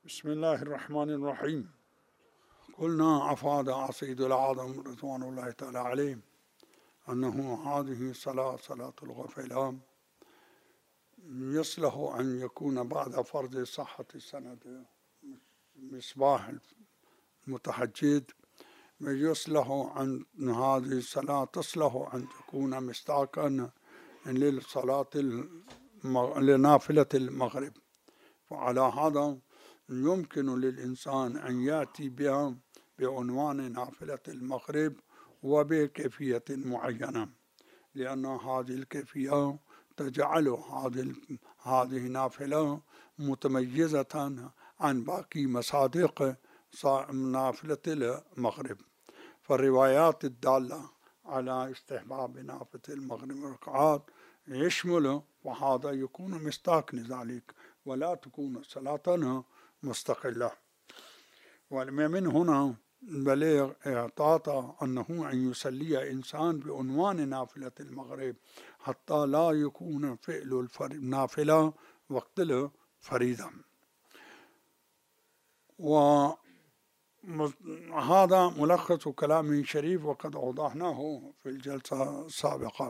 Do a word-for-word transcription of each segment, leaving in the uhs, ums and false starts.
بسم الله الرحمن الرحيم. قلنا أفاد عصيد الأعظم رضوان الله تعالى عليه أنه هذه صلاة صلاة الغفلان يصلح أن يكون بعد فرض صحة السند مصباح المتحجد، يصلح أن هذه الصلاة تصلح أن تكون مصداقا للصلاة المغ... لنافلة المغرب. فعلى هذا يمكن للإنسان أن يأتي بها بعنوان نافلة المغرب وبكيفية معينة، لأن هذه الكيفية تجعل هذه هذه النافلة متميزة عن باقي مصادق نافلة المغرب. فالروايات الدالة على استحباب نافلة المغرب ركعات يشمل، وهذا يكون مصداق لذلك، ولا تكون صلاتنا مستقلة. ومن هنا بلغ اعطاط أنه أن يصلي إنسان بعنوان نافلة المغرب حتى لا يكون فعل النافلة وقت الفريضة. وهذا ملخص كلام شريف وقد أوضحناه في الجلسة السابقة.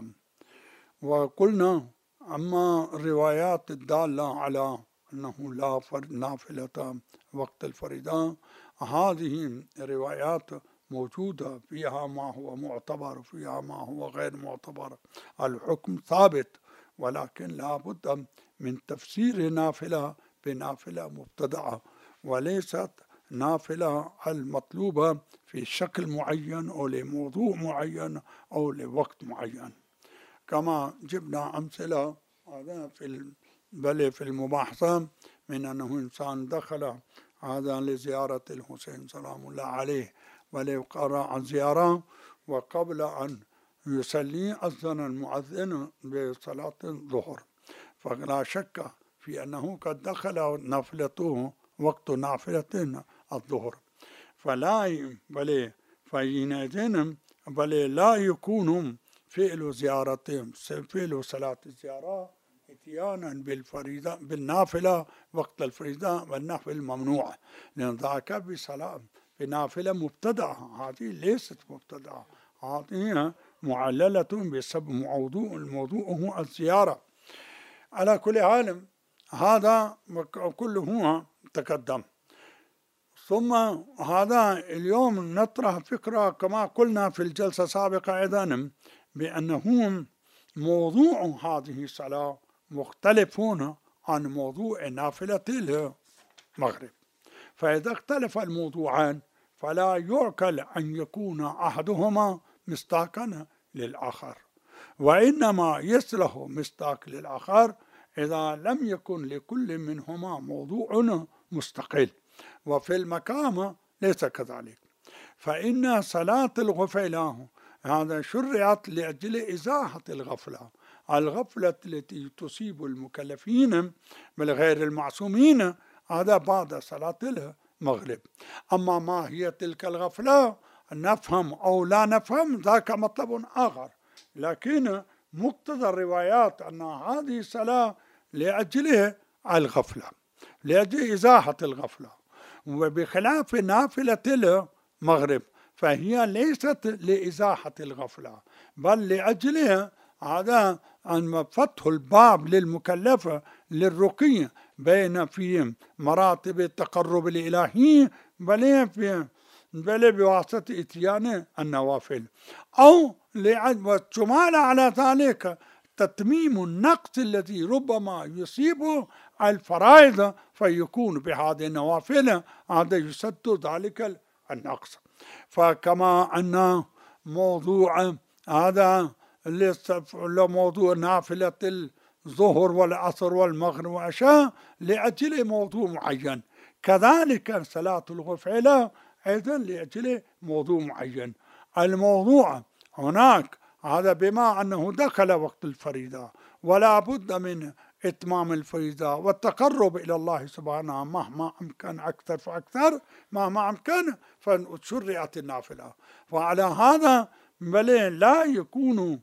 وقلنا أما الروايات الدالة على أنه لا نافلة وقت الفريضة، هذه الروايات موجودة، فيها ما هو معتبر وفيها ما هو غير معتبر. الحكم ثابت، ولكن لا بد من تفسير نافلة بنافلة مبتدعة، وليست نافلة المطلوبة في شكل معين أو لموضوع معين أو لوقت معين. كما جبنا أمثلة هذا في بل في المباحثة من أنه إنسان دخل هذا لزيارة الحسين سلام الله عليه ولقراء الزيارة، وقبل أن يصلي أذن المؤذن بصلاة الظهر، فلا شك في أنه قد دخل نافلته وقت نافلة الظهر، فلا بل فحينئذ بل لا يكون فعل زيارتهم فعل صلاة الزيارة اتيانا بالفريضة بالنافلة وقت الفريضة، والنافل ممنوع، لأن ذاك بصلاة بنافلة مبتدعة. هذه ليست مبتدعة، هذه معللة بسبب موضوع الموضوع هو الزيارة. على كل حال هذا كله تقدم. ثم هذا اليوم نطرح فكرة كما قلنا في الجلسة السابقة أيضا، بأنه موضوع هذه الصلاة مختلف عن موضوع نافلة المغرب. فإذا اختلف الموضوعان فلا يعقل أن يكون أحدهما مصداقا للآخر، وإنما يصلح مصداق للآخر إذا لم يكن لكل منهما موضوع مستقل. وفي المقام ليس كذلك، فإن صلاة الغفلان هذا شرعت لأجل إزاحة الغفلة الغفلة التي تصيب المكلفين بالغير المعصومين، هذا بعد صلاة المغرب. أما ما هي تلك الغفلة نفهم أو لا نفهم ذاك مطلب آخر، لكن مقتضى الروايات أن هذه الصلاة لأجل الغفلة، لأجل إزاحة الغفلة، وبخلاف نافلة المغرب فهي ليست لإزاحة الغفلة، بل لأجلها هذا أن فتح الباب للمكلف للرقي بين في مراتب التقرب الإلهي بل في بل بواسطة إتيان النوافل، أو والشمال على ذلك تتميم النقص الذي ربما يصيب الفرائض فيكون بهذه النوافل، هذا يسد ذلك النقص. فكما أن موضوع هذا موضوع نافلة الظهر والعصر والمغرب والعشاء لأجل موضوع معين، كذلك صلاة الغفلة أيضا لأجل موضوع معين. الموضوع هناك هذا بما أنه دخل وقت الفريضة ولا بد من إتمام الفريضة والتقرب إلى الله سبحانه مهما أمكن أكثر فأكثر، مهما أمكن فشرعت النافلة. وعلى هذا بل لا يكون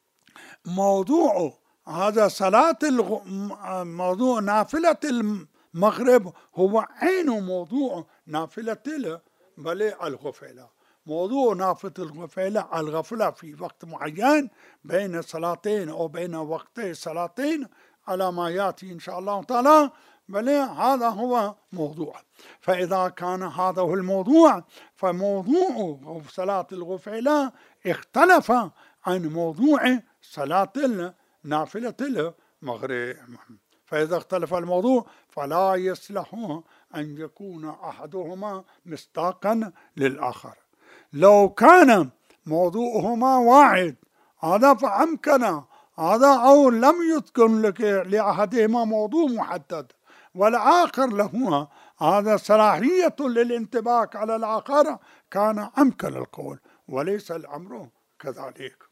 موضوع هذا صلاة الغ... موضوع نافلة مغرب هو عين موضوع نافلة بل الغفلة. موضوع نافلة الغفلة الغفلة في وقت معين بين صلاتين أو بين وقتي صلاتين على ما يأتي إن شاء الله تعالى، بل هذا هو موضوع. فإذا كان هذا هو الموضوع فموضوع صلاة الغفلة اختلف عن موضوع صلاة نافلة المغرب. فإذا اختلف الموضوع فلا يصلح أن يكون أحدهما مصداقا للآخر. لو كان موضوعهما واحد هذا فأمكن هذا، أو لم يذكر لك لأحدهما موضوع محدد والآخر له هذا صلاحية للانطباق على الآخر، كان أمكن القول، وليس الأمر كذلك.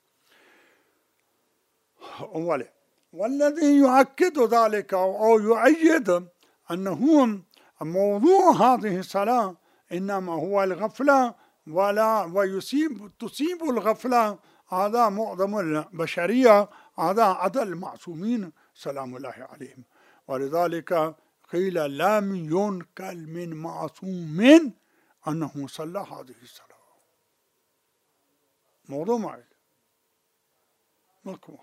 أولا، والذي يؤكد ذلك أو يؤيد أنه موضوع هذه الصلاة إنما هو الغفلة، ولا ويصيب تصيب الغفلة هذا معظم البشرية، هذا عدا المعصومين سلام الله عليهم. ولذلك قيل لم ينقل من معصوم أنه صلى هذه الصلاة. موضوع معي ماكو،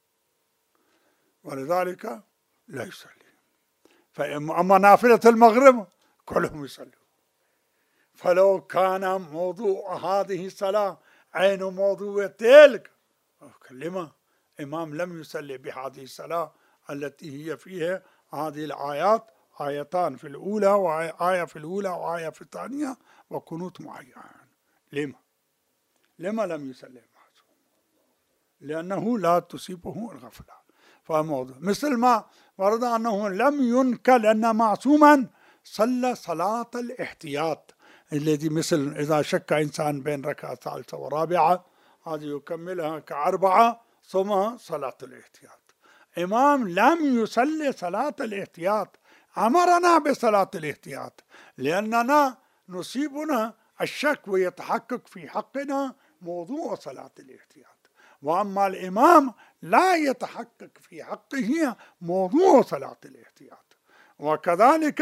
ولذلك لا يصلي. فأما نافلة المغرب كلهم يصلون. فلو كان موضوع هذه الصلاة عين موضوع تلك كلمة إمام لم يصلي بهذه الصلاة التي هي فيها هذه الآيات، آيتان في الأولى وآية في الأولى وآية في الثانية وقنوت معين. لما؟ لما لم يصلي معصوم؟ لأنه لا تصيبه الغفلة. فموضوع مثل ما ورد أنه لم ينكل أن معصوما صلى صلاة الاحتياط الذي مثل إذا شك إنسان بين ركعة ثالثة ورابعة هذه يكملها كأربعة ثم صلاة الاحتياط. إمام لم يصلي صلاة الاحتياط، أمرنا بصلاة الاحتياط لأننا نصيبنا الشك ويتحقق في حقنا موضوع صلاة الاحتياط، وأما الإمام لا يتحقق في حقه موضوع صلاة الاحتياط. وكذلك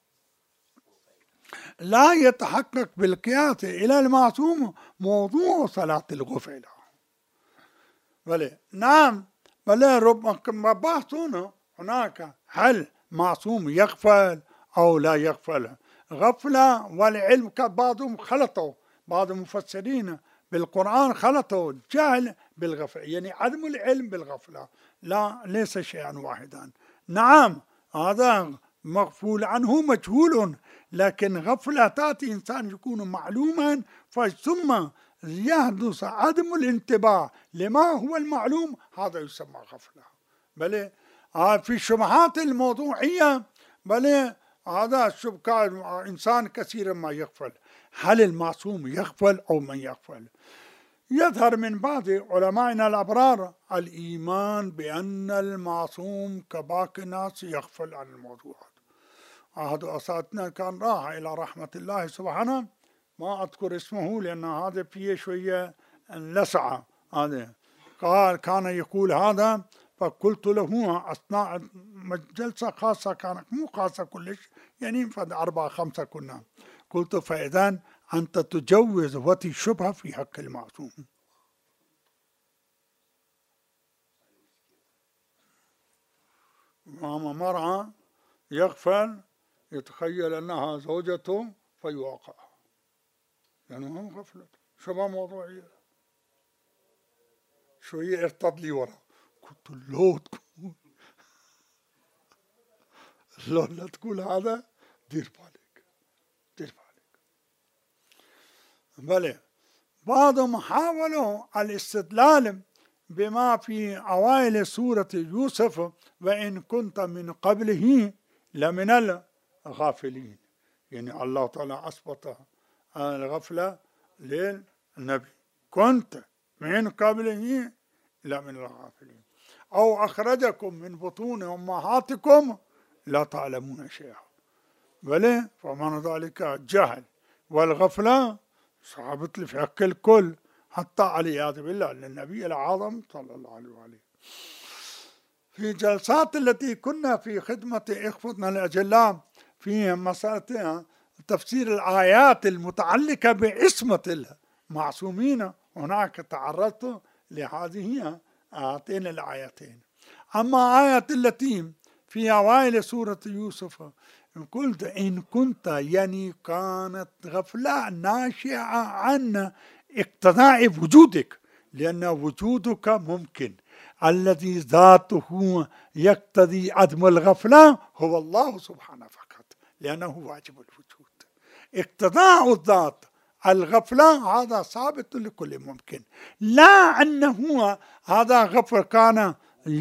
لا يتحقق بالقياس إلى المعصوم موضوع صلاة الغفلة. بلى نعم، بلى ربما بحثنا هناك هل معصوم يغفل أو لا يغفل. غفلة والعلم بعضهم خلطوا، بعض المفسرين بالقرآن خلطوا جهل بالغفلة، يعني عدم العلم بالغفلة، لا ليس شيئا واحدا. نعم هذا مغفول عنه مجهول، لكن غفلة تأتي إنسان يكون معلوما ثم يحدث عدم الانتباه لما هو المعلوم، هذا يسمى غفلة. بل في الشبهات الموضوعية بل هذا شبكة إنسان كثيرا ما يغفل. هل المعصوم يغفل أو من يغفل؟ يظهر من بعض علمائنا الأبرار الإيمان بأن المعصوم كباقي الناس يغفل عن الموضوعات. أحد أساتذتنا كان راح إلى رحمة الله سبحانه، ما أذكر اسمه لأن هذا فيه شوية لسعة، هذا قال كان يقول هذا، فقلت له أثناء جلسة خاصة كانت مو خاصة كلش، يعني فد أربعة خمسة كنا، قلت فإذا أنت تجوز وتي الشبهة في حق المعصوم. وأما مرأة يغفل يتخيل أنها زوجته فيواقع، يعني هم غفلة شبه موضوعية. شوية ارتد لي ورا، قلت له تقول لو لا تقول هذا دير بالك دير بالك. بلى بعضهم حاولوا الاستدلال بما في أوائل سورة يوسف وإن كنت من قبله لمن الغافلين، يعني الله تعالى أثبت الغفلة للنبي، كنت من قبله لمن الغافلين، أو أخرجكم من بطون أمهاتكم لا تعلمون شيئا. بلى فمعنى ذلك جهل والغفلة صعبت لي في حق الكل، حتى علياذ بالله للنبي الأعظم صلى الله عليه وآله. في جلسات التي كنا في خدمة إخوتنا الأجلاء في مسألة تفسير الآيات المتعلقة بعصمة المعصومين، هناك تعرضت لهذه هاتين الآيتين. أما آية التي في أوائل سورة يوسف قلت إن كنت يعني كانت غفلة ناشئة عن اقتضاء وجودك، لأن وجودك ممكن، الذي ذاته يقتضي عدم الغفلة هو الله سبحانه فقط، لأنه واجب الوجود. اقتضاء الذات الغفلة هذا ثابت لكل ممكن، لا أنه هذا غفل كان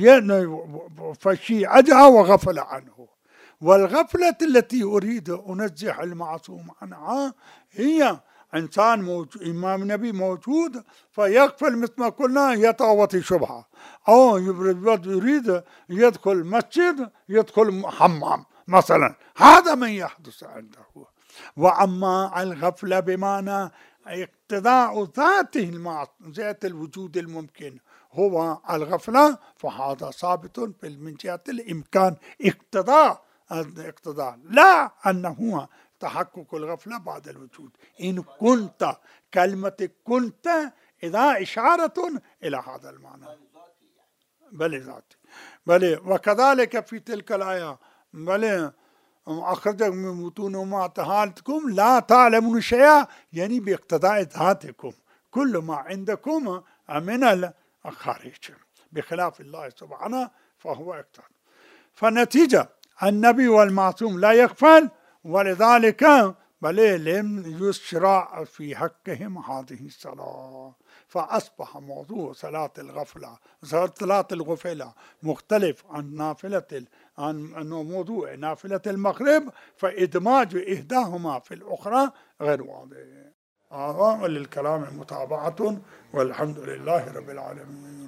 فشي عجها وغفل عنه. والغفلة التي أريد أنزح المعصوم عنها هي إنسان موجود، إمام نبي موجود فيغفل مثل ما قلنا يتعوط شبهة، أو يريد يدخل مسجد يدخل حمام مثلا، هذا من يحدث عنده. وأما الغفلة بمعنى اقتضاء ذاته ذات الوجود الممكن هو الغفلة، فهذا ثابت من جهة الإمكان اقتضاء الاقتضاء، لا أنه تحقق الغفلة بعد الوجود. إن كنت، كلمة كنت إذا إشارة إلى هذا المعنى، بل ذاتي بل. وكذلك في تلك الآية بل أخرجك من بطون أمهاتكم لا تعلمون شيئا، يعني باقتضاء ذاتكم كل ما عندكم من الخارج، بخلاف الله سبحانه فهو اقتضاء. فالنتيجة النبي والمعصوم لا يغفل، ولذلك بل لم يشرع في حقهم هذه الصلاة، فأصبح موضوع صلاة الغفلة صلاة الغفلة مختلف عن نافلة عن موضوع نافلة المغرب، فإدماج إحداهما في الأخرى غير واضح. هذا وللكلام متابعة، والحمد لله رب العالمين.